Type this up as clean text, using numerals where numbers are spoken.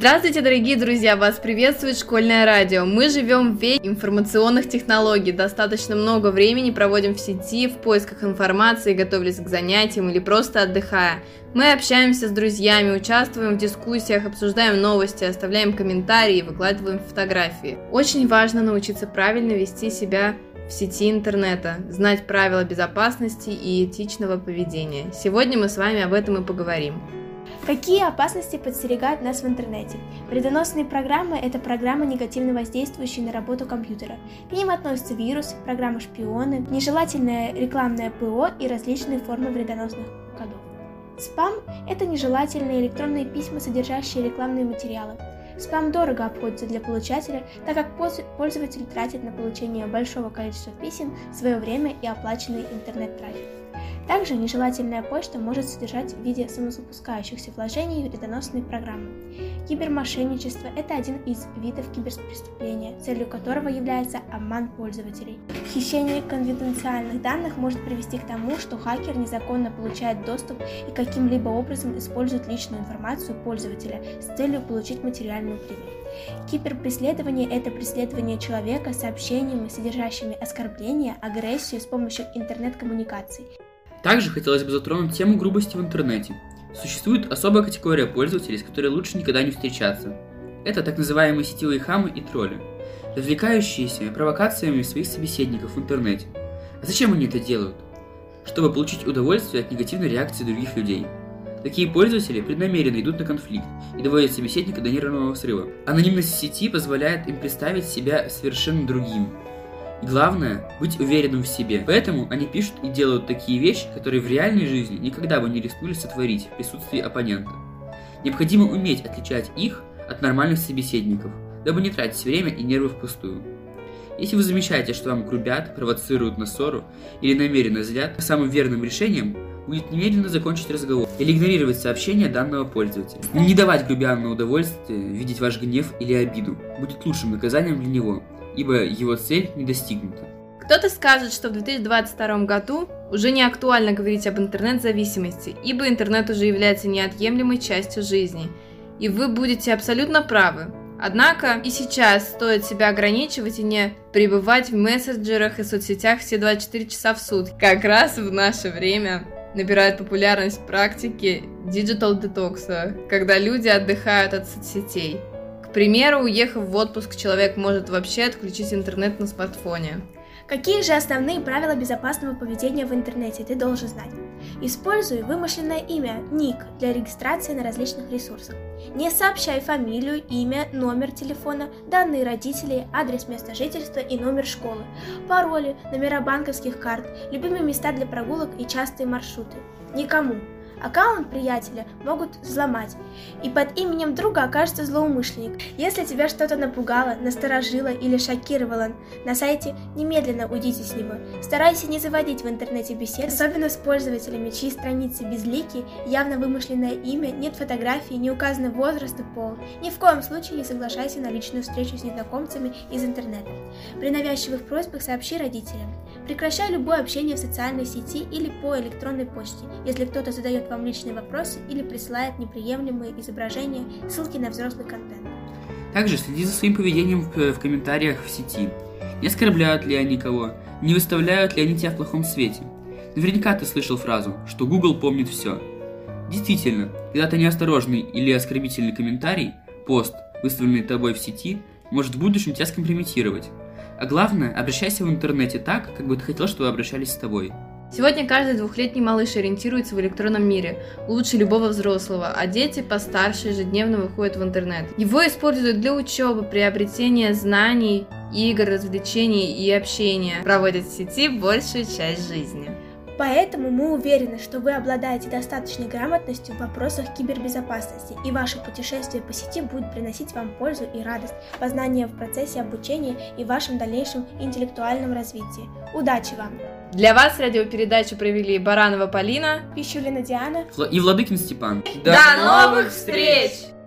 Здравствуйте, дорогие друзья! Вас приветствует Школьное радио. Мы живем в веке информационных технологий, достаточно много времени проводим в сети, в поисках информации, готовясь к занятиям или просто отдыхая. Мы общаемся с друзьями, участвуем в дискуссиях, обсуждаем новости, оставляем комментарии и выкладываем фотографии. Очень важно научиться правильно вести себя в сети интернета, знать правила безопасности и этичного поведения. Сегодня мы с вами об этом и поговорим. Какие опасности подстерегают нас в интернете? Вредоносные программы – это программы, негативно воздействующие на работу компьютера. К ним относятся вирусы, программы-шпионы, нежелательное рекламное ПО и различные формы вредоносных кодов. Спам – это нежелательные электронные письма, содержащие рекламные материалы. Спам дорого обходится для получателя, так как пользователь тратит на получение большого количества писем свое время и оплаченный интернет-трафик. Также нежелательная почта может содержать в виде самозапускающихся вложений вредоносные программы. Кибермошенничество – это один из видов киберпреступления, целью которого является обман пользователей. Хищение конфиденциальных данных может привести к тому, что хакер незаконно получает доступ и каким-либо образом использует личную информацию пользователя с целью получить материальную прибыль. Киберпреследование – это преследование человека сообщениями, содержащими оскорбления, агрессию с помощью интернет-коммуникаций. Также хотелось бы затронуть тему грубости в интернете. Существует особая категория пользователей, с которой лучше никогда не встречаться. Это так называемые сетевые хамы и тролли, развлекающиеся провокациями своих собеседников в интернете. А зачем они это делают? Чтобы получить удовольствие от негативной реакции других людей. Такие пользователи преднамеренно идут на конфликт и доводят собеседника до нервного срыва. Анонимность в сети позволяет им представить себя совершенно другим. И главное – быть уверенным в себе. Поэтому они пишут и делают такие вещи, которые в реальной жизни никогда бы не рискнули сотворить в присутствии оппонента. Необходимо уметь отличать их от нормальных собеседников, дабы не тратить время и нервы впустую. Если вы замечаете, что вам грубят, провоцируют на ссору или намеренно злят, самым верным решением будет немедленно закончить разговор или игнорировать сообщение данного пользователя. Не давать грубиянину удовольствие видеть ваш гнев или обиду будет лучшим наказанием для него, ибо его цель не достигнута. Кто-то скажет, что в 2022 году уже не актуально говорить об интернет-зависимости, ибо интернет уже является неотъемлемой частью жизни. И вы будете абсолютно правы. Однако и сейчас стоит себя ограничивать и не пребывать в мессенджерах и соцсетях все 24 часа в сутки. Как раз в наше время набирают популярность практики Digital Detox, когда люди отдыхают от соцсетей. К примеру, уехав в отпуск, человек может вообще отключить интернет на смартфоне. Какие же основные правила безопасного поведения в интернете ты должен знать? Используй вымышленное имя, ник для регистрации на различных ресурсах. Не сообщай фамилию, имя, номер телефона, данные родителей, адрес места жительства и номер школы, пароли, номера банковских карт, любимые места для прогулок и частые маршруты. Никому. Аккаунт приятеля могут взломать, и под именем друга окажется злоумышленник. Если тебя что-то напугало, насторожило или шокировало на сайте, немедленно уйдите с него. Старайся не заводить в интернете бесед, особенно с пользователями, чьи страницы безлики, явно вымышленное имя, нет фотографий, не указаны возраст и пол. Ни в коем случае не соглашайся на личную встречу с незнакомцами из интернета. При навязчивых просьбах сообщи родителям. Прекращай любое общение в социальной сети или по электронной почте, если кто-то задает вам личные вопросы или присылает неприемлемые изображения, ссылки на взрослый контент. Также следи за своим поведением в комментариях в сети. Не оскорбляют ли они кого? Не выставляют ли они тебя в плохом свете? Наверняка ты слышал фразу, что Google помнит все. Действительно, когда-то неосторожный или оскорбительный комментарий, пост, выставленный тобой в сети, может в будущем тебя скомпрометировать. А главное, обращайся в интернете так, как бы ты хотел, чтобы обращались с тобой. Сегодня каждый двухлетний малыш ориентируется в электронном мире, лучше любого взрослого, а дети постарше ежедневно выходят в интернет. Его используют для учебы, приобретения знаний, игр, развлечений и общения, проводят в сети большую часть жизни. Поэтому мы уверены, что вы обладаете достаточной грамотностью в вопросах кибербезопасности, и ваше путешествие по сети будет приносить вам пользу и радость, познания в процессе обучения и вашем дальнейшем интеллектуальном развитии. Удачи вам! Для вас радиопередачу провели Баранова Полина, Пищулина Диана и Владыкин Степан. До новых встреч!